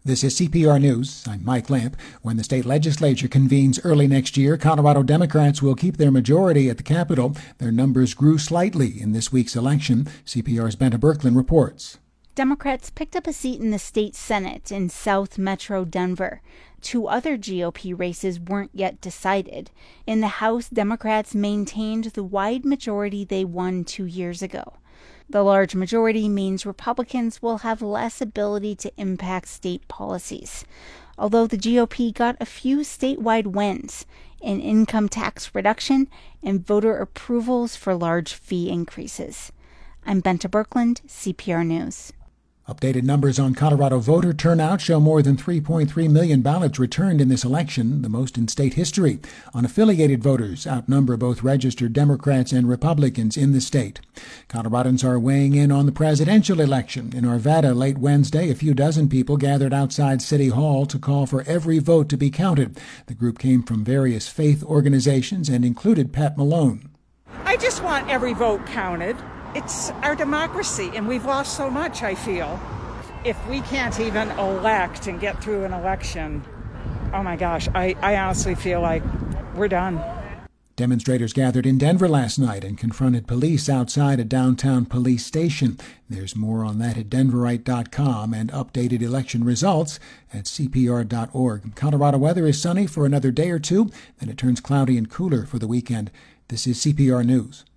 This is CPR News. I'm Mike Lamp. When the state legislature convenes early next year, Colorado Democrats will keep their majority at the Capitol. Their numbers grew slightly in this week's election. CPR's Benta Berkland reports. Democrats picked up a seat in the state Senate in South Metro Denver. Two other GOP races weren't yet decided. In the House, Democrats maintained the wide majority they won 2 years ago. The large majority means Republicans will have less ability to impact state policies, although the GOP got a few statewide wins in income tax reduction and voter approvals for large fee increases. I'm Benta Berkland, CPR News. Updated numbers on Colorado voter turnout show more than 3.3 million ballots returned in this election, the most in state history. Unaffiliated voters outnumber both registered Democrats and Republicans in the state. Coloradans are weighing in on the presidential election. In Arvada late Wednesday, a few dozen people gathered outside City Hall to call for every vote to be counted. The group came from various faith organizations and included Pat Malone. I just want every vote counted. It's our democracy, and we've lost so much, I feel. If we can't even elect and get through an election, oh my gosh, I honestly feel like we're done. Demonstrators gathered in Denver last night and confronted police outside a downtown police station. There's more on that at denverite.com and updated election results at cpr.org. Colorado weather is sunny for another day or two, then it turns cloudy and cooler for the weekend. This is CPR News.